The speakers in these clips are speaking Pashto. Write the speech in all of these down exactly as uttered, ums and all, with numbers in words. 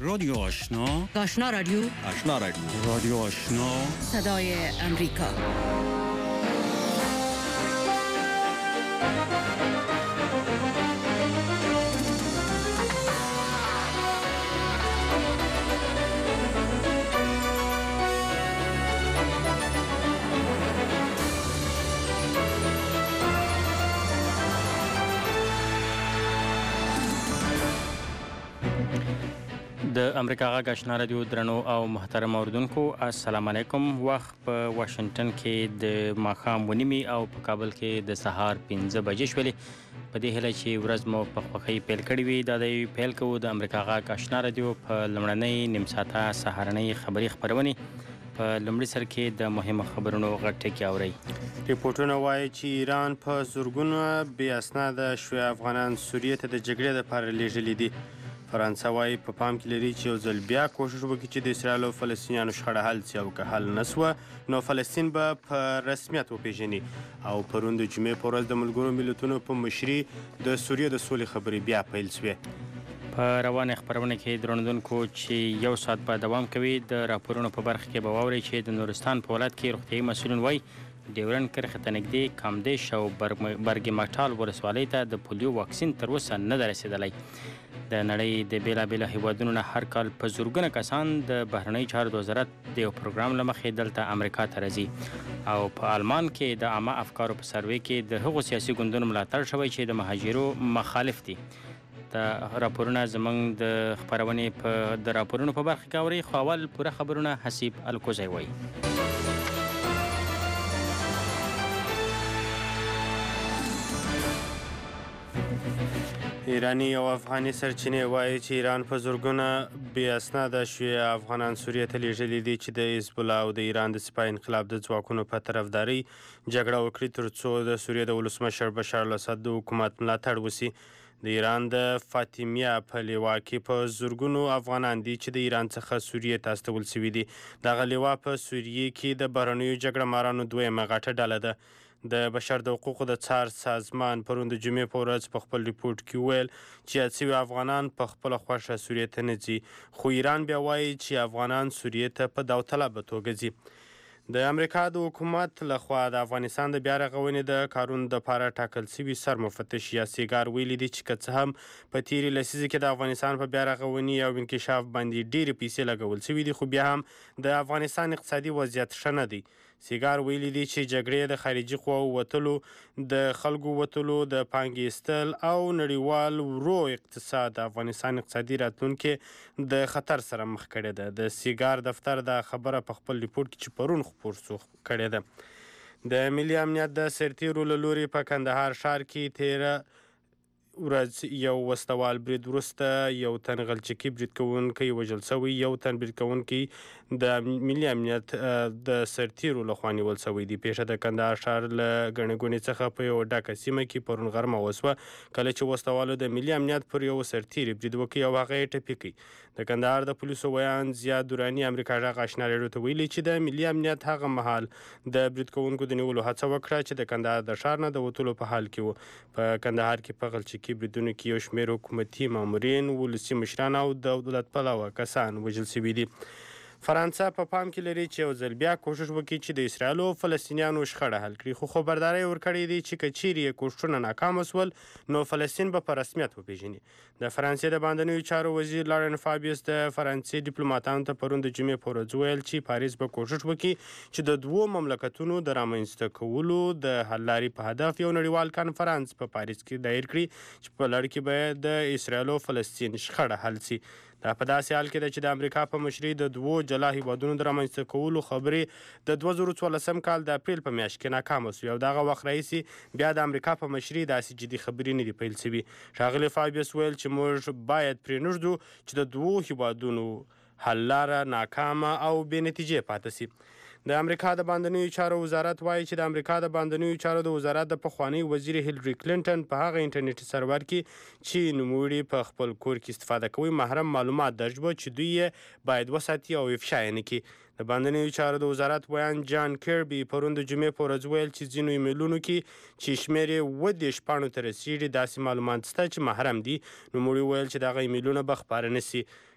رادیو آشنا، آشنا رادیو، آشنا رادیو، رادیو آشنا، صدای امریکا. د امریکا غږ آشنا رادیو درنو او محترم اوردونکو السلام علیکم. وخت په واشنگټن کې د ماښام ونیمي او په کابل کې د سهار پنځه بجې شولې. په دې هیله چې ورځ مو په خوښۍ پیل کړې وي. دا د پیل کوو د امریکا غږ آشنا رادیو په لومړنۍ نیم ساعته سهارنۍ خبري خپرونې. په لومړي سر کې د مهمو خبرونو غټ ټکي اورئ. ریپورټونه وایي چې ایران په زرګونو بې اسناده شوي افغانان سوریې ته د جګړې لپاره لیږلي دي. فرانسه وایي په پام کې لري چې یو ځل بیا کوشش وکړي چې د اسرائیل او فلسطینیانو شخړه حل شي، او که حل نه سوه نو فلسطین به په رسمیت وپیژني. او پرون د جمعې په ورځ د ملګرو ملتونو په مشري د سوریې د سولې خبرې بیا پیل سوې. په روانه خبرونه کې درنودونکو چې یو ساعت به دوام کوي. د راپورونو په برخه کې به واورئ چې د نورستان په ولایت کې روغتیایي مسؤلین وایي ډیورن کرښې ته نږدې کامدیش او برګ مټال ولسوالۍ ته د پولیو واکسین تر اوسه نه ده رسېدلی. د نړۍ د بیلابیلو هیوادونو نه هر کال په زرګونه کسان د بهرنۍ چارو د وزارت د یو پروګرام له مخې دلته امریکا ته راځي. او په آلمان کې د عامه افکارو په سروې کې د هغو سیاسي ګوندونو ملاتړ شوی چې د مهاجرو مخالف دي. د راپورونه زموږ د خپرونې په د راپورونو په برخه کې اورئ. خو اول پوره خبرونه حسیب الکوزی وایي. ایرانی او افغاني سرچینې وایي چې ایران په زرګونه بې اسناده شوي افغانان سوریې ته لیږلي دي چې د حزب الله او د ایران د سپاه انقلاب د ځواکونو په طرفداري جګړه وکړي تر څو د سوریې د ولسمشر بشار الاسد د حکومت ملاتړ وسي. د ایران د فاطمیه په لیوا کې په زرګونو افغانان دي چې د ایران څخه سوریې ته استول شوي دي. دغه لیوا په سوریې کې د بهرنیو جګړه مارانو دویمه غټه ډله ده. د بشر د حقوقو د څار سازمان پرون د جمعې په ورځ په خپل ریپورټ کې ویل چې یاد شوي افغانان په خپله خوښه سوریې ته نه ځي، خو ایران بیا وایي چې افغانان سوریې ته په داوطلبه توګه ځي. د امریکا د حکومت لخوا د افغانستان د بیا رغونې د کارونو دپاره ټاکل شوي سر مفتش یا سیګار ویلي دي چې که څه هم په تیرې لسیزې کې د افغانستان په بیا رغونې او انکشاف باندې ډېرې پیسې لګول شوي دي، خو بیا هم د افغانستان اقتصادي وضعیت ښه نه دی. سیګار ویلي دي چې جګړې د خارجي قواو وتلو، د خلکو وتلو، د پانګې ایستل او نړیوال ورو اقتصاد د افغانستان اقتصادي راتلونکي د خطر سره مخ کړې ده. د سیګار دفتر دا خبره په خپل ریپورټ کې چې پرون خپور شو کړې ده. د ملي امنیت د سرتیرو له لوري په کندهار ښار کې تیره ورځ یو وسلوال برید وروسته یو تن غلچکي برید کوونکی وژل شوی. یو تن برید کوونکی د ملي امنیت د سرتیرو لخوا نیول شوی دی. پیښه د کندهار ښار له ګڼې ګوڼې څخه په یوه ډکه سیمه کې پرون غرمه وسوه، کله چې وسلوالو د ملي امنیت پر یو سرتیري برید وکړي او هغه یې ټپي کړي. د کندهار د پولیسو ویان زیاد دراني امریکا غږ آشنا راډیو ته ویلي چې د ملي امنیت هغه مهال د برید کوونکو د نیولو هڅه وکړه چې د کندهار د ښار نه د وتلو په حال کې و. په کندهار کې په غلچکي کې بریدونو کې یو شمېر حکومتي مامورین، ولسي مشران او دولت پلوه کسان وژل شوي دي. فرانسه په پام کې لري چې یو ځل بیا کوشش وکړي چې د اسرائیل او فلسطینیانو شخړه حل کړي، خو خبرداری ورکړې دي چې که چیرې یې کوښښونه ناکامه سول نو فلسطین به په رسمیت وپیژني. د فرانسې د باندنیو چارو وزیر لارن فابیوس د فرانسې ډیپلوماتانو ته پرون د جمعې په ورځ ویل چې پاریس به کوښښ وکړي چې د دوو مملکتونو د رامنځته کولو د حل لارې په هدف یو نړیوال کنفرانس په پاریس کې دایر کړي چې په لړ کې به د اسرائیل او فلسطین شخړه حل شي. دا په داسې حال کې ده چې د امریکا په مشرۍ د دوو جلا هیوادونو د رامنځته کولو خبرې د دوه زره څوارلسم کال د اپریل په میاشت کې ناکامه سوې او دغه وخت راهیسې بیا د امریکا په مشرۍ داسې جدي خبرې نه دي پیل شوي. ښاغلي فابیوس ویل چې موږ باید پرې نږدو چې د دوو هیوادونو حل لاره ناکامه او بې نتیجې پاتې شي. د امریکا د باندنیو چارو وزارت وایي چې د امریکا د باندنیو چارو د وزارت د پخواني وزیر هیلري کلینټن په هغه انټرنیټي سرور کې چې نوموړي په خپل کور کې استفاده کوي محرم معلومات درج و چې دوی یې باید وساتي او افشا یې نه کړي. د باندنیو چارو د وزارت ویان جان کیربي پرون د جمعې په ورځ ویل چې ځینو ایمیلونو کې چې شمېر یې اووه دېرش پاڼو ته رسیږي داسې معلومات شته چې محرم دي. نوموړي ویل چې دغه ایمیلونه به خپاره نه سي.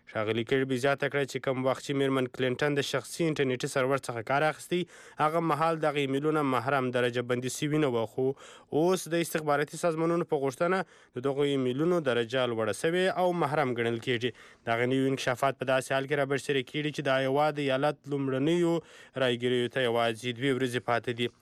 ښاغلي کربي زیاته کړه چې کوم وخت چې میرمن کلینټن د شخصي انټرنیټي سرور څخه کار اخیستی هغه مهال دغه ایمیلونه محرم درجه بندي سوي نه وه، خو اوس د استخباراتي سازمانونو په غوښتنه د دغو ایمیلونو درجه لوړه سوې او محرم ګڼل کیږي. دغه نوي انکشافات په داسې حال کې رابرسېره کیږي چې د ایوا د ایالت لومړنیو رایګیریو ته یوازې دوې ورځې پاتې دي.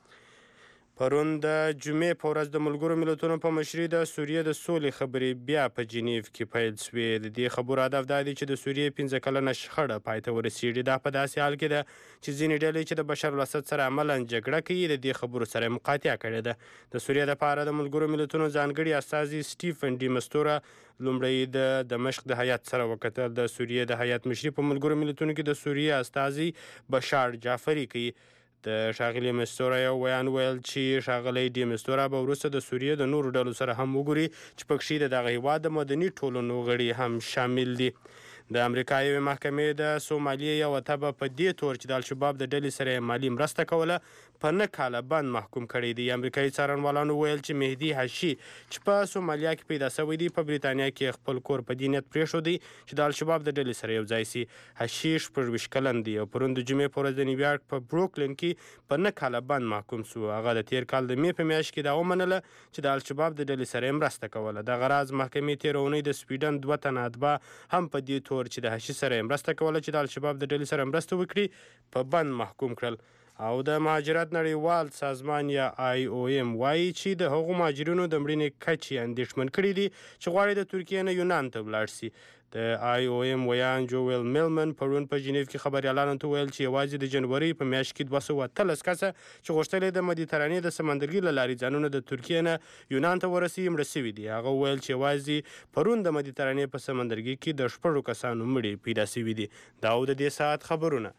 پرون د جمعې په ورځ د ملګرو ملتونو په مشرۍ د سوریې د سولې خبرې بیا په جنیف کې پیل شوې. د دې خبرو هدف دا دی چې د سوریې پنځه کلنه شخړه پای ته ورسېږي. دا په داسې حال کې ده چې ځینې ډلې چې د بشر الاسد سره عملاً جګړه کوي د دې خبرو سره مقاطعه کړې ده. د سوریې دپاره د ملګرو ملتونو ځانګړي استازي سټیفن ډي مستوره لومړی د دمشق د هیات سره وکتل. د سوریې د هیات مشري په ملګرو ملتونو کې د سوریې استازي بشار جعفري کوي. د ښاغلي مستوره یو بیان ویل چې ښاغلی ډي مستوره به وروسته د سوریې د نورو ډلو سره هم وګوري چې پکښې د دغه هیواد د مدني ټولنو غړي هم شامل دي. د امریکا یوې محکمې د سومالیې یوه تبه په دې تور چې د الشباب د ډلې سره مالي مرسته کوله په نه کاله بند محکوم کړی دی. امریکایي څارنوالانو ویل چې مهدي حشي چې په سومالیا کې پیدا شوی دی په بریتانیا کې خپل کور په دې نیت پرېښودی چې د الشباب د ډلې سره یو ځای سي. حشي شپږویشت کلن دی او پرون د جمعې په ورځ د نیویارک په بروکلین کې په نه کاله بند محکوم سو. هغه د تیر کال د مې په میاشت کې دا ومنله چې د الشباب د ډلې سره مرسته کوله. دغه راز محکمې تېره اونۍ د سویډن دوه تنه اتباع هم په دې تور چې د حشي سره مرسته کوله چې د الشباب د ډلې سره مرسته وکړي په بند محکوم کړل. او د مهاجرت نړیوال سازمان یا آی او ایم وایي چې د هغو مهاجرینو د مړینې کچې اندېښمن کړي دي چې غواړي د ترکیې نه یونان ته ولاړ سي. د آی او ایم ویان جویل میلمن پرون په جنیف کې خبریالانو ته ویل چې یوازې د جنوري په میاشت کې دوه سوه اتلس کسه چې غوښتل یې د مدیترانې د سمندرګي له لارې ځانونه د ترکیې نه یونان ته ورسوي مړه سوي دي. هغه ویل چې یوازې پرون د مدیترانې په سمندرګي کې د شپږو کسانو مړي پیدا سوي دي. دا و د دې ساعت خبرونه.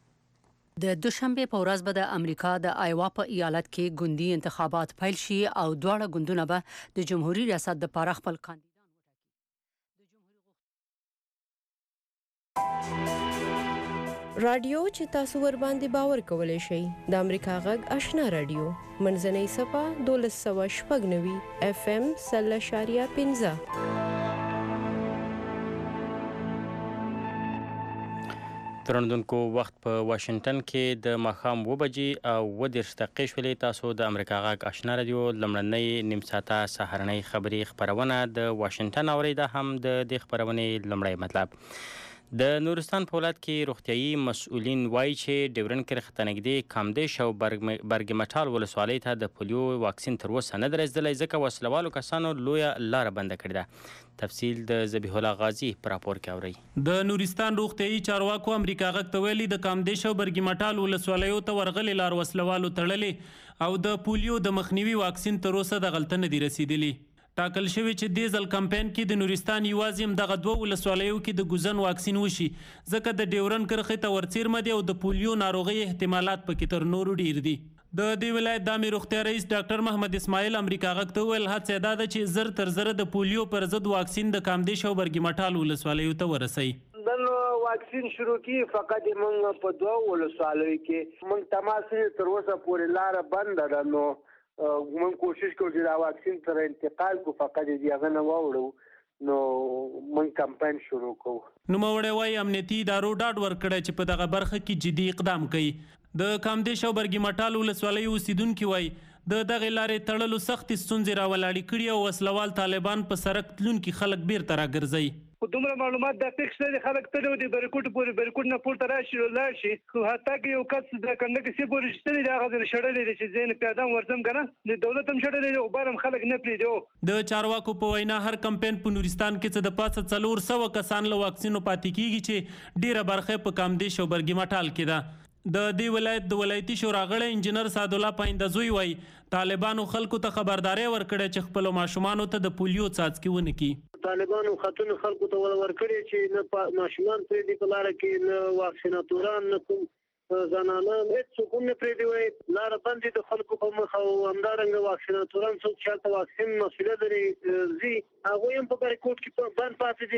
د دوشنبه په ورځ به د امریکا د ایوا په ایالت کې ګوندي انتخابات پیل شي او دواړه ګوندونه به د جمهوریت ریاست لپاره خپل کاندیدان وټاکي. رادیو چې تاسو ور باندې باور کولای شئ د امریکا غږ آشنا رادیو منځنۍ صفه دولس سوه شپږ نوي اف ام سل اشاریه پنځه. ترندونکو وخت په واشنگټن کې د ماښام اوه بجې او اوه دېرش دقیقې شولې. تاسو د امریکا غږ آشنا رادیو لومړنۍ نیم ساعته سهارنۍ خبري خپرونه د واشنګټن اورئ. دا هم د دې خپرونې لومړی مطلب. د نورستان په ولایت کې روغتیایي مسؤلین وایي چې ډیورنډ کرښې ته نږدې کامدیش او برګ مټال ولسوالۍ ته د پولیو واکسین تر اوسه نه دی رسېدلی ځکه وسلوالو کسانو لویه لاره بنده کړې ده. تفصیل د ذبیح الله غازي په راپور کې اورئ. د نورستان روغتیایي چارواکو امریکا غږ ته ویلي د کامدیش او برګ مټال ولسوالیو ته ورغلې لار وسلوالو تړلې او د پولیو د مخنیوي واکسین تر اوسه د غلطه نه دی رسېدلی. ټاکل شوی چې دې ځل کمپاین کې د نورستان یوازې هم دغه دوه ولسوالیو کې د ګوزن واکسین وشي ځکه د ډیورنډ کرښې ته ورڅیرمه دی او د پولیو ناروغۍ احتمالات پکې تر نورو ډیر دي. د دې ولایت د عامې روغتیا رئیس ډاکټر محمد اسماعیل امریکا غږ ته وویل هڅه دا ده چې زر تر زره د پولیو پر ضد واکسین د کامدیش او برګ مټال ولسوالیو ته ورسوي. نن واکسین شروع کی فقط موږ په دوه ولسوالیو کې موږ تماس تر اوسه پورې لاره بنده ده. نو موږ کوشش کوو چې دا واکسین تر انتقال کو فقط دې هغه نه واوړو نو موږ کمپاین شروع کوو. نوموړی وایي امنیتي ادارو ډاډ ورکړی چې په دغه برخه کې جدي اقدام کوي. د کامدیش او برګ مټال ولسوالۍ اوسیدونکي وایي د دغې لارې تړلو سختې ستونزې راولاړې کړي او وسلوال طالبان په سرک تلونکي خلک بیرته راګرځوي. دومره معلومات د فکس نه خلک تلو دي برکوټ پورې برکوټ نه پورته راشي لاړ شي حتی کې یو کس د کنده کې سی پورې شتلې دا غزل شړلې دي چې زین پیادام ورزم کنه د دولت هم شړلې او بارم خلک نه پریدو. د چارواکو په وینا هر کمپاین په نورستان کې څه د پاسه څلور سوه کسان له واکسینو پاتې کیږي چې ډیره برخه په کامدیش او برګ مټال کې ده. د دې ولایت د ولایتي شورا غړی انجینر سعدالله پایندزوی وایي طالبانو خلکو ته خبرداری ورکړی چې خپلو ماشومانو ته د پولیو څاڅکي ونه کړي. طالبانو خطونه خلکو ته ورکړي چې نه ماشومان پرېږدي په لاره کې نه واکسیناتوران نه کوم زنانه هېڅ څوک هم نه پرېږدي وایي لاره بندې د خلکو په مخ او همدارنګه واکسیناتوران څوک چې هلته واکسین مسؤلیت لري ځي هغوی هم په برکوټ کې بند پاتې دي.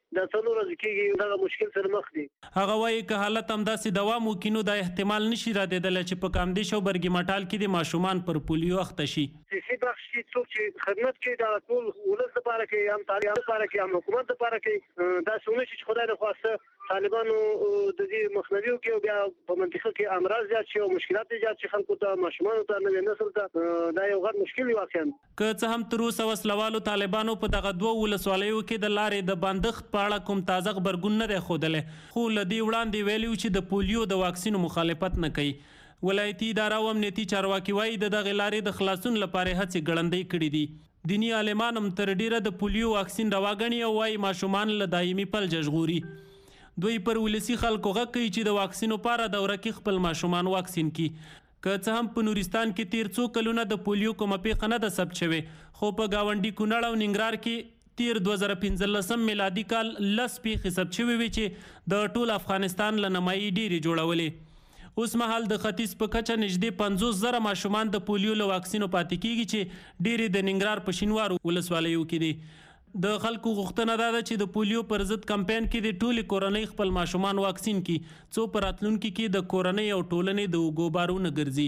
د څلور ورځې کېږي دغه مشکل سره مخ دي. هغه وایي که حالت همداسې دوام وکړي نو دا احتمال نشي رادېدلی چې په کامدیش او برګي مټال کې د ماشومان پر پولیو اخته شي. سیاسي بخش کې څوک چې خدمت کوي دا ټول ولس لپاره کوي، هم تعلیم لپاره کوي، هم حکومت لپاره کوي. داسې ونه شي چې خدای نخواسته طالبانو د دې مخنیوي وکړي او بیا په منطقه کې امراض زیات شي او مشکلات زیات شي خلکو ته، ماشومانو ته، نوي نسل ته. دا یو غټ مشکل وي واقعا. که څه هم تر اوسه وسلوالو طالبانو په دغه دوه ولسوالیو کې د لارې د بندښت په اړه کوم تازه غبرګون نه دی ښودلی، خو له دې وړاندې ویلي چې د پولیو د واکسینو مخالفت نه کوي. ولایتي اداره او امنیتي چارواکي وایي د دغې لارې د خلاصون لپاره هڅې ګړندۍ کړي دي. دیني عالمان هم تر ډیره د پولیو واکسین رواګڼي او وایي ماشومان له دایمي فلجه ژغوري. دوی پر ولسي خلکو غږ کوي چې د واکسینو لپاره دوره کې خپل ماشومان واکسین کړي. که څه هم په نورستان کې تیر څو کلونه د پولیو کومه پیښه نه ده ثبت شوې، خو په ګاونډي کونړ او ننګرهار کې تیر دوه زره پنځلسم میلادي کال لس پیښې ثبت شوې وې چې د ټول افغانستان له نمایي ډېرې جوړولې. اوس مهال د ختیځ په کچه نږدې پنځوس زره ماشومان د پولیو له واکسینو پاتې کېږي چې ډېرې د ننګرهار په شینوارو ولسوالیو کې دي. د خلکو غوښتنه دا ده چې د پولیو پر ضد کمپاین کې د ټولې کورنۍ خپل ماشومان واکسین کړي، څو په راتلونکي کې د کورنۍ او ټولنې د اوږو بارونه ګرځي.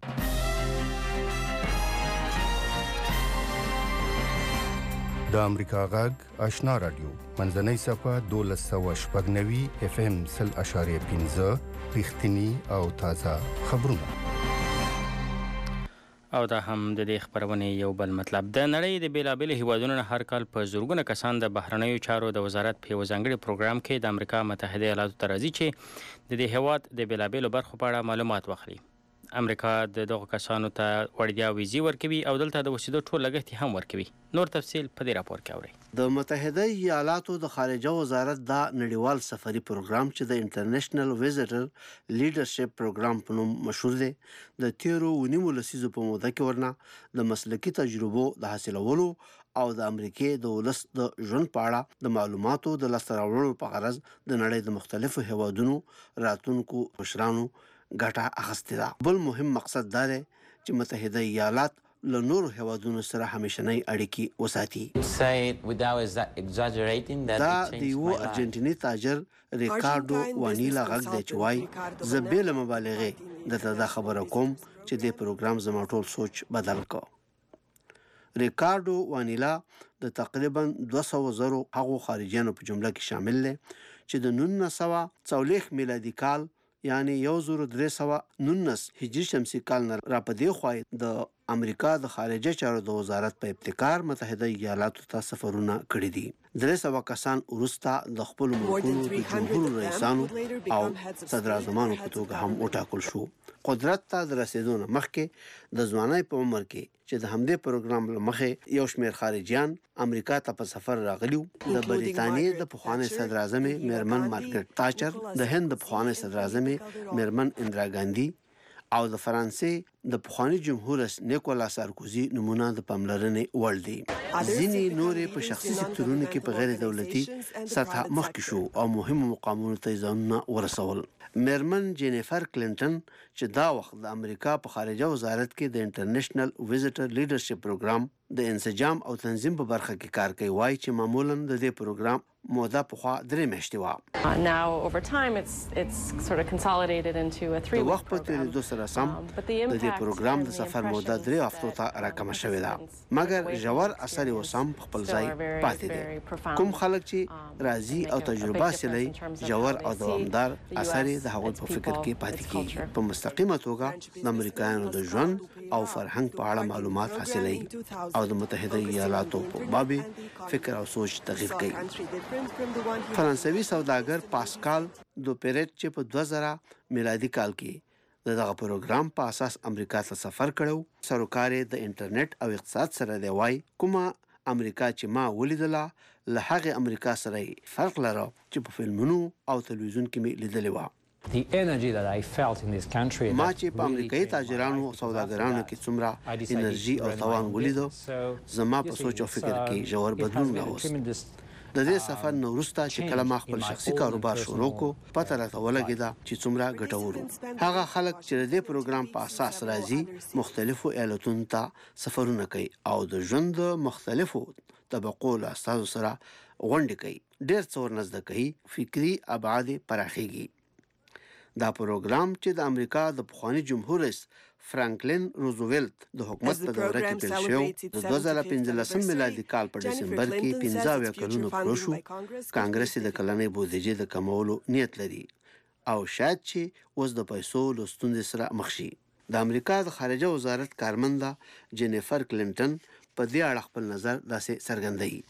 د امریکا غږ آشنا رادیو منځنۍ صفه دولس سوه شپږ نوي اف ام سل اشاریه پنځه رښتیني او تازه خبرونه. او دا هم د دې خبرونې یو بل مطلب. د نړۍ د بیلابېلو هیوادونو نه هر کال په زرګونه کسان د بهرنیو چارو د وزارت په یو ځانګړي پروګرام کې د امریکا متحده ایالاتو ته راځي چې د دې هیواد د بیلابېلو برخو په اړه معلومات واخلي. امریکا د دغو کسانو ته وړیا ویزې ورکوي او دلته د اوسېدو ټول لګښت هم ورکوي. نور تفصیل په دې راپور کې اورئ. د متحده ایالاتو د خارجه وزارت دا نړیوال سفري پروګرام چې د انټرنیشنل ویزټر لیډرشپ پروګرام په نوم مشهور دی، د تیرو ونیمو لسیزو په موده کې ورنه د مسلکي تجربو د حاصلولو او د امریکې د ولس د ژوند په اړه د معلوماتو د لاسته راوړلو په غرض د نړۍ د مختلفو هیوادونو راتلونکو مشرانو ګټه اخیستې ده. بل مهم مقصد دا دی چې متحده ایالات له نورو هیوادونو سره همیشنۍ اړیکې وساتي. دا د یوه ارجنټیني تاجر ریکارډو وانیلا غږ دی چې وایي زه بې له مبالغې درته دا خبره کوم چې دې پروګرام زما ټول سوچ بدل کړ. ریکارډو وانیلا د تقریبا دوه سوه زرو هغو خارجیانو په جمله کې شامل دی چې د نولس سوه څلوېښت میلادي کال یعنی یو زر درې سوه نولس هجري شمسي کال نه را په دې خوا د امریکا د خارجه چارو د وزارت په ابتکار متحده ایالاتو ته سفرونه کړي دي. درې سوه کسان وروسته د خپلو ملکونو د جمهور رئیسانو او صدراعظمانو په توګه هم وټاکل شو. قدرت ته د رسېدو نه مخکې د ځوانۍ په عمر کې چې د همدې پروګرام له مخې یو شمېر خارجیان امریکا ته په سفر راغلي وو. د بریتانیې د پخوانۍ صدراعظمې میرمن مارګرټ تاچر، د هند د پخوانۍ صدراعظمې میرمن اندرا ګاندي او د فرانسې د پخواني جمهور رئیس نیکولا سارکوزي نمونه د پاملرنې وړ دي. ځینې نورې په شخصي سکتورونو کې په غیر دولتي سطح مخکې شو او مهمو مقامونو ته ځانونه ورسول. میرمن جینیفر کلینټن چې دا وخت د امریکا په خارجه وزارت کې د انټرنیشنل ویزټر لیډرشپ پروګرام د انسجام او تنظیم په برخه کې کار کوي، وایي چې معمولا د دې پروګرام موده پخوا درې میاشتې وه. د وخت په تېرېدو سره سم د دې پروګرام د سفر موده درې هفتو ته راکمه شوې ده، مګر ژور اثر یې اوس هم په خپل ځای پاتې دی. کوم خلک چې راځي او تجربه حاصلوي، ژور او دوامدار اثر یې د هغوی په فکر کې پاتې کېږي. په مستقیمه توګه د امریکایانو د ژوند او فرهنګ په اړه معلومات حاصلوي او د متحده ایالاتو په باب فکر او سوچ تغییر کوي. فرانسوي سوداګر پاسکال دوپیرټ چې په دوه زره میلادي کال کې د دغه پروګرام په اساس امریکا ته سفر کړو، سروکار یې د انټرنیټ او اقتصاد سره دی. وایي کومه امریکا چې ما ولیدله له هغې امریکا سره فرق لره چې په فلمونو او تلویزیون کې مې لیدلې وه. ما چې په امریکایي تاجرانو او سوداګرانو کې څومره انرژي او توان ولیدو، زما په سوچ او فکر کې ژور بدلون راوست. د دې سفر نه وروسته چې کله ما خپل شخصي کاروبار شروع کړو، پته راته ولګېده چې څومره ګټور وو. هغه خلک چې د دې پروګرام په اساس راځي مختلفو ایالتونو ته سفرونه کوي او د ژوند مختلفو طبقو له استازو سره غونډې کوي ډېر څه ورنزده کوي، فکري ابعاد پراخیږي. دا پروګرام چې د امریکا د پخواني جمهور رئیس فرانکلین روزولټ د حکومت په دوره کې پیل شو، د دوه زره پنځلسم میلادي کال په ډسمبر کې پنځه اویا کلونه پوره شو. کانګرس د کلنۍ بودیجې د کمولو نیت لري او شاید چې اوس د پیسو له ستونزې سره مخ شي. د امریکا د خارجه وزارت کارمنده جینیفر کلینټن په دې اړه خپل نظر داسې څرګندوي.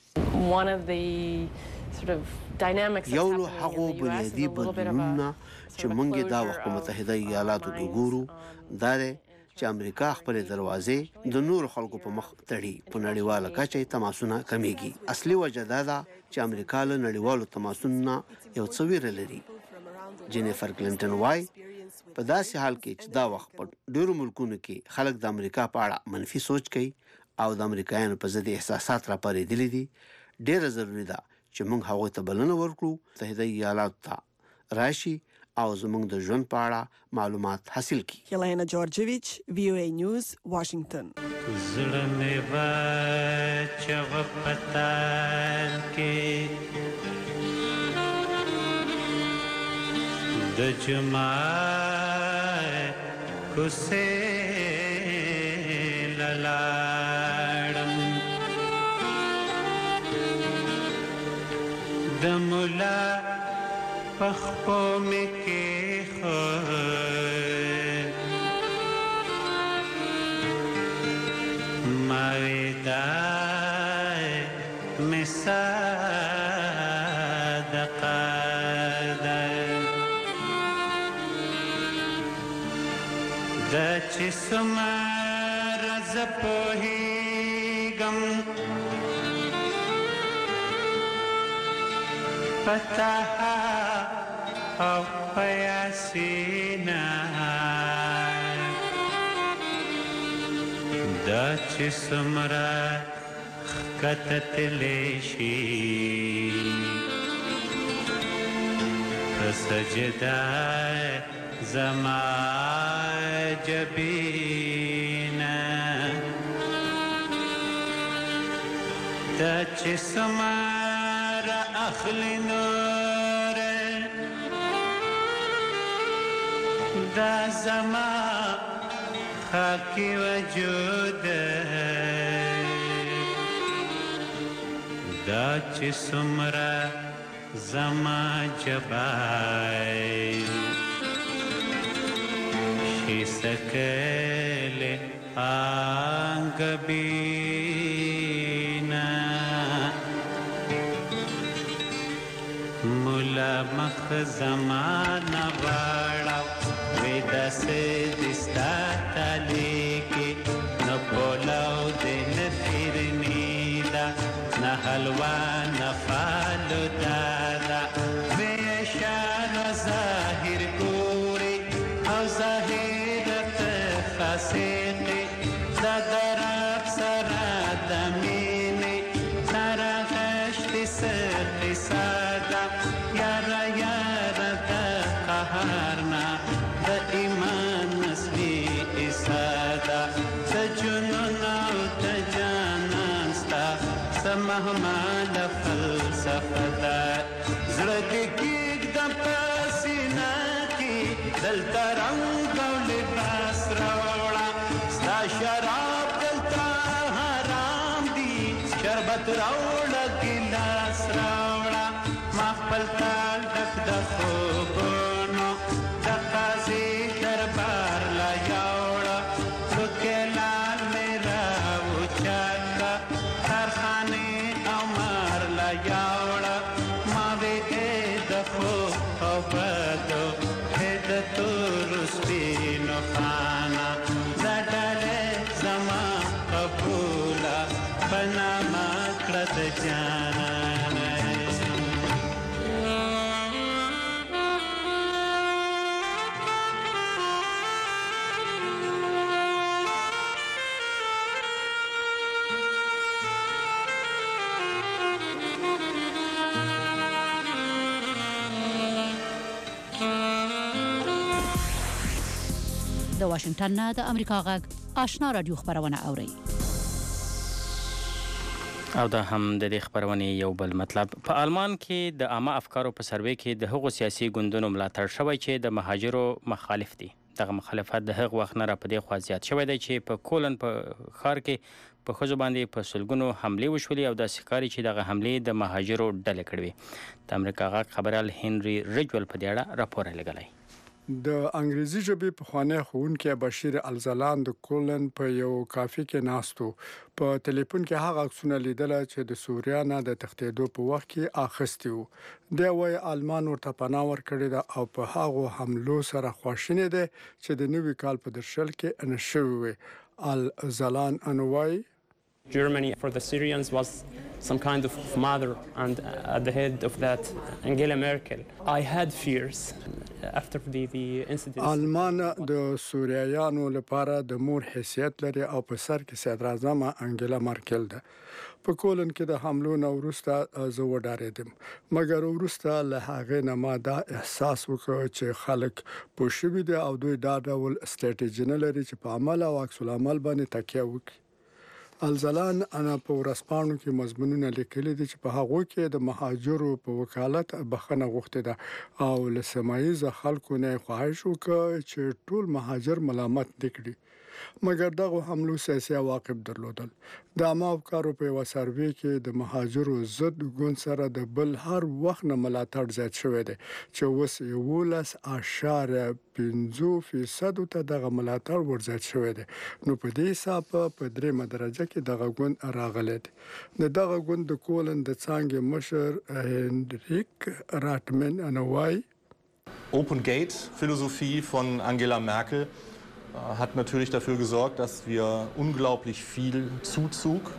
یو له هغو بنیادي بدلونونه چې موږ دا وخت په متحده ایالاتو کې ګورو دا دی چې امریکا خپل دروازې د نور خلکو په مخ تړي. په نړیواله کچه تماسونه کمیږي. اصلي وجه دا ده چې امریکا له نړیوالو تماسونو یو څه ویره لري. جینیفر کلینټن وایي په داسې حال کې چې دا وخت په ډیرو ملکونو کې خلک د امریکا په اړه منفي سوچ کوي او د امریکایانو په ضد احساسات راپارېدلي دي، ډیره ضروري ده چې موږ هغوی ته بلنه ورکړو متحده ایالاتو ته راشي او زموږ د ژوند په اړه معلومات حاصل کړي. هیلینا جورجویچ، وی او ای نیوز، واشنگټن. زړه مې واچوه په تال کې د جمعه کوڅې لاړم، د مولا پخپو مې کېښود، ما وې دا مې صدقه ده، دا چې څومره زه پوهېږم پتاها او پیاسینا، دا چې څومره ښکته تللی شي په سجده زما جبینه، دا چې څومره اخلي نور دا زما خاکی وجود، دا چې څومره زما جبای شي سکل آنگ بینا، مولا مخ زمانه واړه وې داسې دستا تالی کې نه پولاو دې نه فرني ده نه حلوا نه فالودا ده، ویشانو ظاهر ګوري او ظاهرت فاسقي، دا درب سره د مینې سره غشتې سرې ساده، یاره یاره د قهر نه د ایمان نسلي ایساده، د جنون او د جانان ستا څه محمله فلسفه ده، زړه دې کېږدم په سینه کې دلته رنګ او لباس راوړه، ستا شراب دلته حرام دي، شربت راوړه ګیلاس راوړه، ما خپل تال ډک د خوبونو د قاضي دربار لا یوړه، څوکې لال مې راوچت کړه کارخانې او مار لا یوړه، ما وې د خوب او بدو د تورو سپینو خانه، دا ډالۍ زما قبوله په نامه کړه د جانانه. د واشنگټن نه د امریکا غږ آشنا رادیو خبرونه اوري. او دا هم د دې خبرونې یو بل مطلب. په آلمان کې د عامه افکارو په سروې کې د هغو سیاسي ګوندونو ملاتړ شوی چې د مهاجرو مخالف دي. دغه مخالفت د هغه وخت نه را په دې خوا زیات شوی دی چې په کولن په ښار کې په ښځو باندې په سلګونو حملې وشولې او داسې ښکاري چې دغه حملې د مهاجرو ډلې کړې. د امریکا غږ خبریال هنري رجول په دې اړه راپور لګلی. د انګریزي ژبې پخوانی ښوونکی بشیر الزلان د کولن په یو کافي کې ناستو. په ټلیفون کې هغه عکسونه لیدل چې د سوریا نه د تښتېدو په وخت کې اخیستي وو. دی وايي آلمان ورته پناه ورکړې ده او په هغو حملو سره خواشینی دی چې د نوي کال په درشل کې نشوي وي. الزلان انوای Germany for the Syrians was some kind of mother, and at the head of that Angela Merkel. I had fears after the the incident. آلمان د سوریایانو لپاره د مور حیثیت لري او په سر کې صدر اعظم انګلا مارکل ده. په کولن کې د حملو نه وروسته زه وډارېدم، مګر وروسته له هغې نه ما دا احساس وکړ چې خلک پوه شوي دي او دوی دا ډول سټریټیجي نه لري چې په عمل او عکس العمل باندې تکیه وکړي. الزلان انا په ورځپاڼو کې مضمونونه لیکلي دي چې په هغو کې د مهاجرو په وکالت بخښنه غوښتې ده او له سیمه ییزو خلکو نه یې خواهش وکړ چې ټول مهاجر ملامت نه کړي. مګر دغه حملو سیاسي عواقب درلودل. د عامه افکارو په یوه سروې کې د مهاجرو ضد ګوند سره د بل هر وخت نه ملاتړ زیات شوی دی چې اوس یولس اعشاریه پنځه فیصدو ته دغه ملاتړ ورزیات شوی دی. نو په دې حساب په دریمه درجه کې دغه ګوند راغلی دی. د دغه ګوند د کولن د څانګې مشر هنریک راتمن انوای Open Gate Philosophie von Angela Merkel hat natürlich dafür gesorgt, dass wir unglaublich viel Zuzug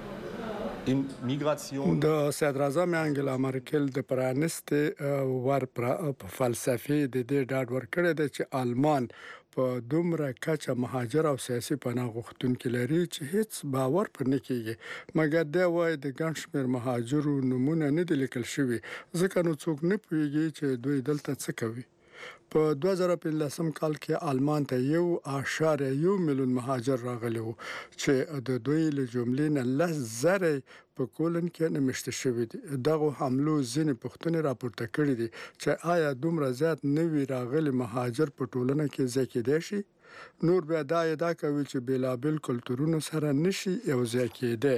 in Migration. د صدر اعظم انګلا مارکل د پرانست ور په فلسفي د دې ډاډ ورکړی دی چې آلمان په دومره کچه مهاجر او سیاسي پناه غوښتونکي لري چې هیڅ باور پر نه کیږي. مګر دی وايي د ګڼ شمېر مهاجرو نومونه نه دي لیکل شوي، ځکه نو څوک نه پوهیږي چې دوی دلته څه کوي. په دوه زره پنځلسم کال کې آلمان ته یو اعشاریه یو میلیون مهاجر راغلي وو چې د دوی له جملې نه لس زره په کولن کې نمشته شوي دي. دغه حملو ځینې پوښتنې راپورته کړي دي چې آیا دومره زیات نوي راغلي مهاجر په ټولنه کې ځای کېدای شي؟ نور بیا دا ادعا کوي چې بېلابېل کلتورونو سره نشي یو ځای کېدی.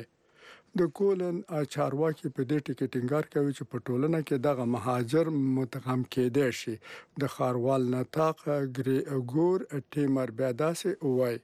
د کولن چارواکي په دې ټکي ټینګار کوي چې په ټولنه کې دغه مهاجر متغم کېدای شي. د ښاروال نطاق ګریګور ټیمر بیا داسې وایي.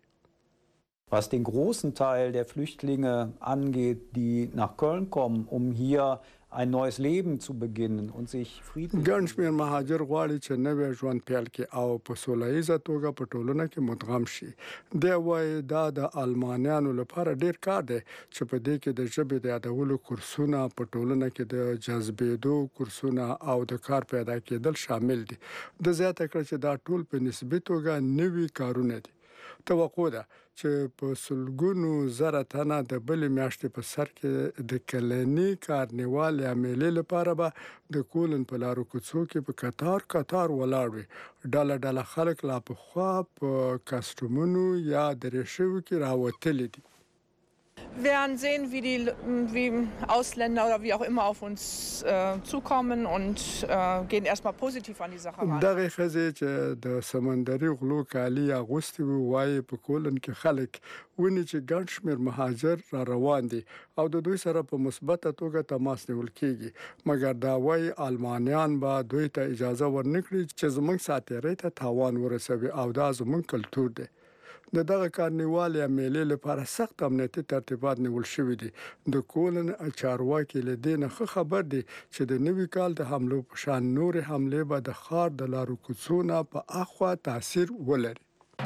Was den großen Teil der Flüchtlinge angeht, die nach Köln kommen, um hier ein neues Leben zu beginnen und sich friedlich. ګڼ شمېر مهاجر غواړي چې نوی ژوند پیل کړي او په سوله ییزه توګه په ټولنه کې مدغم شي. دی وايي دا د آلمانیانو لپاره ډیر کار دی چې په دې کې د ژبې د یادولو کورسونه، په ټولنه کې د جذبېدو کورسونه او د کار پیدا کېدل شامل دي. د زیاته کړ چې دا ټول په نسبي توګه نوي کارونه دي. توقع ده چې په سلګونو زره تنه د بلې میاشتې په سر کې د کلني کارنیوال یا میلې لپاره به د کولن په لارو کوڅو کې په کتار کتار ولاړ وي. ډله ډله خلک لا پخوا په کاستومونو یا درېشو کې راوتلي دي. Wir werden sehen, wie die wie Ausländer oder wie auch immer auf uns äh, zukommen und äh, gehen erstmal positiv an die Sache ran. دغه ښځې چې د سمندري غلو کالي اغوستي وو وايي په کولن کې خلک ونی چې ګڼ شمېر مهاجر را روان دي او د دوی سره په مثبته توګه تماس نیول کیږي. مګر دا وايي آلمانیان به دوی ته اجازه ورنکړي چې زموږ ساتیرۍ ته تاوان ورسوي او دا زموږ کلتور دی. د دغه کارنیوال یا میلې لپاره سخت امنیتي ترتیبات نیول شوي دي. د کولن چارواکي له دې نه ښه خبر دي چې د نوي کال د حملو په شان نورې حملې به د ښار د لارو کوڅو نه په اخوا تاثیر ولري.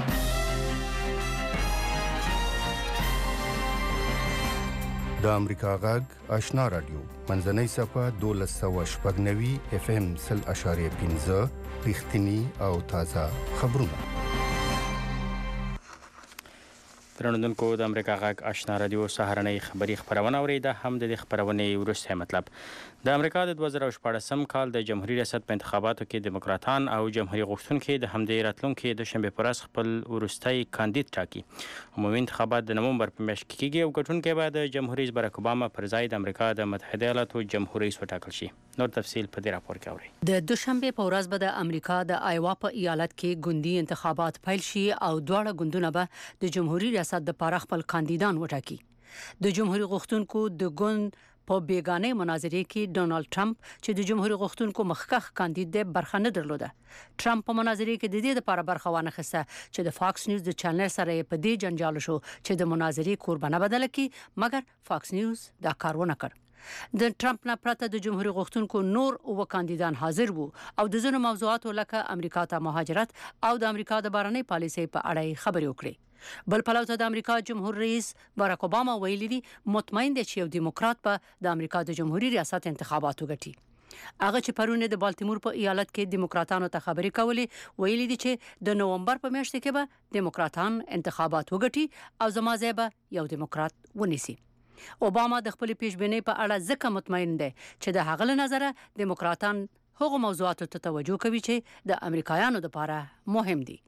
د امریکا غږ آشنا رادیو منځنۍ صفه دولس سوه شپږ نوي اف ام سل اشاریه پنځه رښتیني او تازه خبرونه. درنوونکو د امریکا غږ آشنا رادیو سهارنۍ خبري خبرونه اورئ. دا هم د خبرونې وروستی مطلب. د امریکا د دوه زره شپاړسم کال د جمهوریت ریاست په انتخاباتو کې دیموکراتان او جمهوریت غوښتونکي د همدې راتلونکي د شنبې په ورځ خپل وروستی کاندید ټاکي. عمومي انتخابات د نومبر په میاشت کې کیږي او ګټونکی به د جمهوریت رئیس باراک اوباما پر ځای د امریکا د متحده ایالاتو جمهوریت رئیس وټاکل شي. نور تفصیل په دې راپور کې اورئ. د دوشنبه په ورځ به د امریکا د آیوا په ایالت کې ګوندي انتخابات پیل شي او دواړه ګوندونه به د جمهوریت ریاست د پاره خپل کاندیدان وټاکي. د جمهوریت غوښتونکو د ګوند په بیگانه مناظره کې ډونالد ټرمپ چې د جمهوریت غوښتونکو مخکښ کاندید دی برخه نه درلوده. ټرمپ په مناظره کې د دې لپاره برخه وانه خسته چې د فاکس نیوز د چینل سره په دې جنجال شو چې د مناظرې قربانه بدل کړي، مګر فاکس نیوز دا کار ونه کړ. د ټرمپ نه پرته د جمهوریت غوښتونکو نور او کاندیدان حاضر وو او د ځینو موضوعاتو لکه امریکا ته مهاجرت او د امریکا د بهرنۍ پالیسۍ په اړه خبرې وکړي. بل پلو ته د امریکا جمهور رئیس باراک اوباما ویلي دي مطمئن دي چې یو دیموکرات به د امریکا د جمهوریت ریاست انتخابات وګټي. هغه چې پرونه د بالټیمور په ایالت کې دیموکراتانو ته خبرې کولې، ویلي دي چې د نومبر په میاشت کې به دیموکراتان انتخابات وګټي او زمازه به یو دیموکرات ونیسي. اوباما د خپل پیشبینۍ په اړه ځکه مطمئن دی چې د هغه له نظره دیموکراتان هغو موضوعاتو ته توجه کوي چې د امریکایانو لپاره مهم دي.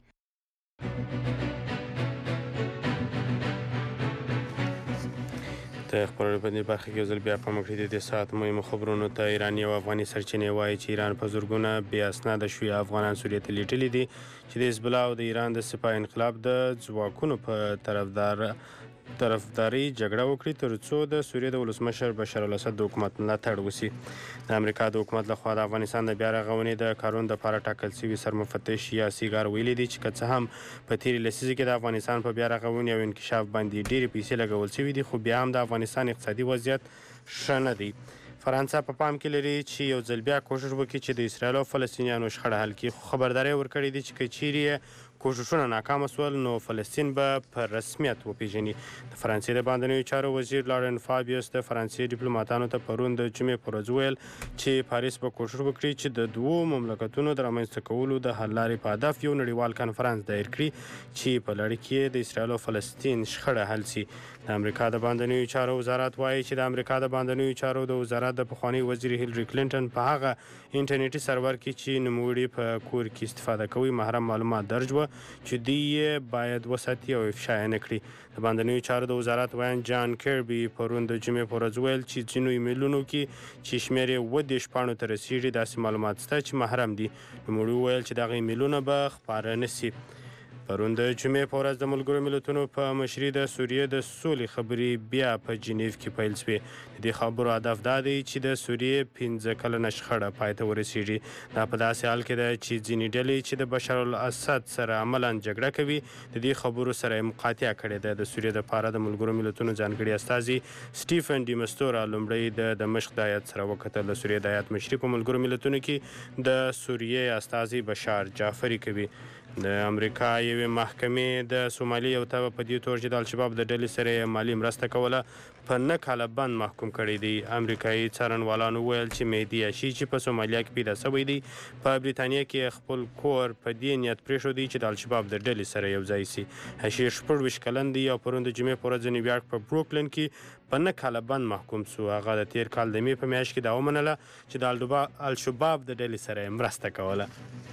د خبرونو په دې برخه کې یو ځل بیا پام وکړئ د دې ساعت مهمو خبرونو ته. ایراني او افغاني سرچینې وایي چې ایران په زرګونه بې اسناده شوي افغانان سوریې ته لیږلي دي چې د حزب الله او د ایران د سپاه انقلاب د ځواکونو په طرفدار طرفداري جګړه وکړي تر څو د سوریې د ولسمشر بشار الاسد د حکومت ملاتړ وشي. د امریکا د حکومت لخوا د افغانستان د بیا رغونې د کارونو دپاره ټاکل شوي سرمفتش یا سیګار ویلي دي چې که څه هم په تېرې لسیزه کې د افغانستان په بیا رغونې او انکشاف باندې ډېرې پیسې لګول شوي دي، خو بیا هم د افغانستان اقتصادي وضعیت ښه نه دی. فرانسه په پام کې لري چې یو ځل بیا کوشش وکړي چې د اسرایل او فلسطینیانو شخړه حل کړي، خو خبرداری ورکړې دي چې که چیرې کوششونه ناکامه سول نو فلسطین به په رسمیت وپیژني. د فرانسې د باندنیو چارو وزیر لارن فابیوس د فرانسې ډیپلوماتانو ته پرون د جمعې په ورځ ویل چې پاریس به کوشش وکړي چې د دوو مملکتونو د رامنځته کولو د حل لارې په هدف یو نړیوال کنفرانس دایر کړي چې په لړ کې د اسرایل او فلسطین شخړه حل سي. د امریکا د باندنیو چارو وزارت وایي چې د امریکا د باندنیو چارو د وزارت د پخواني وزیر هیلری کلینټن په هغه انټرنیټي سرور کې چې نوموړي په کور کې استفاده کوي محرم معلومات درج و چې دوی یې باید وساتي او افشا یې نه کړي. د باندنیو چارو د وزارت ویان جان کیربي پرون د جمعې په ورځ ویل چې ځینو ایمیلونو کې چې شمېر یې اووه دېرش پاڼو ته رسیږي داسې معلومات شته چې محرم دي. نوموړي وویل چې دغه ایمیلونه به خپاره نه سي. پرون د جمعې په ورځ د ملګرو ملتونو په مشري د سوریې د سولې خبرې بیا په جنیف کې پیل شوې. د دې خبرو هدف دا دی چې د سوریې پنځه کلنه شخړه پای ته ورسیږي. دا په داسې حال کې ده چې ځینې ډلې چې د بشار الاسد سره عملاً جګړه کوي د دې خبرو سره یې مقاطعه کړې ده. د سوریې دپاره د ملګرو ملتونو ځانګړي استازي سټیفن ډیمستورا لومړی د دمشق د هیات سره وکتل. د سوریې د هیات مشري په ملګرو ملتونو کې د سوریې استازي بشار جعفري کوي. د امریکا یوې محکمې د سومالي یو ته په دې تور چې د الشباب د ډلې سره مالي مرسته کوله په نه کاله بند محکوم کړی دی. امریکایي څارنوالانو ویل چې مهدي عشي چې په سومالیا کې پیدا شوی دی په بریتانیا کې خپل کور په دې نیت پرېښودی چې د الشباب د ډلې سره یو ځای سي. عشي شپږویشت کلن دی او پرون د جمعې په ورځ د نیویارک په بروکلین کې په نه کاله بند محکوم سو. هغه د تیر کال د مې په میاشت کې دا ومنله چې د الشباب د ډلې سره مرسته کوله.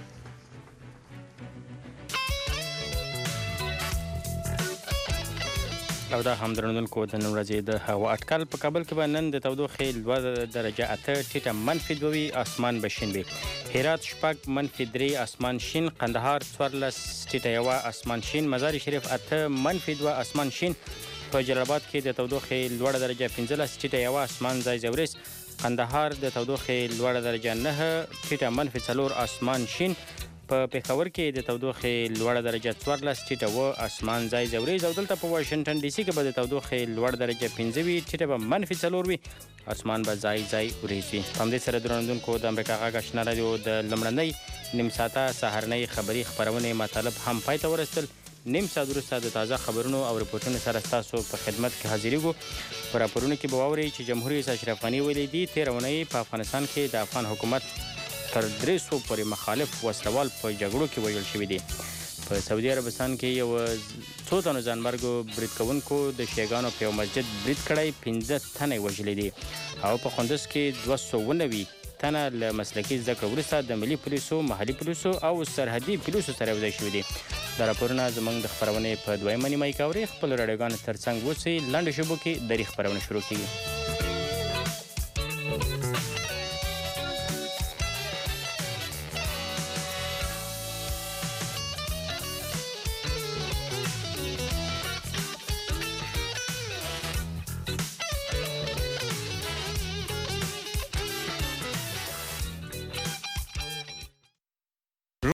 او دا هم درنوونکو د نن ورځې د هوا اټکل په کابل کې به نن د تودوخې دوه درجه اته ټیټه منفي دوه وي، اسمان به شین وي. هرات شپږ منفي درې اسمان شین، قندهار څوارلس ټیټه یوه اسمان شین، مزار شریف اته منفي دوه اسمان شین، په جلال آباد کې د تودوخې لوړه درجه پنځلس ټیټه یوه اسمان ځای ځوریز، قندهار د تودوخې لوړه درجه نهه ټیټه منفي څلور اسمان شین، په پېښور کې د تودوخې لوړه درجه څوارلس ټیټه اوه اسمان ځای ځوریز، او دلته په واشنګټن ډي سي کې به د تودوخې لوړه درجه پنځه وي ټیټه به منفي څلور وي، اسمان به ځای ځای وریځ وي. په همدې سره درنوونکو د امریکا غږ آشنا راډیو د لومړنۍ نیم ساعته سهارنۍ خبري خپرونې مطالب هم پای ته ورسېدل. نیم ساعت وروسته د تازه خبرونو او رپورټونو سره ستاسو په خدمت کې حاضرېږو. په راپورونو کې به واورئ چې جمهور رئیس اشرف غني ویلي دي تېره اونۍ په افغانستان کې د افغان حکومت تر درې سوو پورې مخالف وسلوال په جګړو کې وژل شوي دي. په سعودي عربستان کې یو څو تنو ځانمرګو برید کوونکو د شیګانو په یو مسجد برید کړی، پنځه تنه یې وژلي دي او په قندوز کې دوه سوه اووه نوي تنه له مسلکي زده کړو وروسته د ملي پولیسو، محلي پولیسو او سرحدي پولیسو سره یوځای شوي دي. دا راپورونه زموږ د خپرونې په دویمه نیمایي کې اورئ. خپلو راډیوګانو تر څنګ اوسئ. لنډو ژبو کې دري خپرونه شروع کیږي.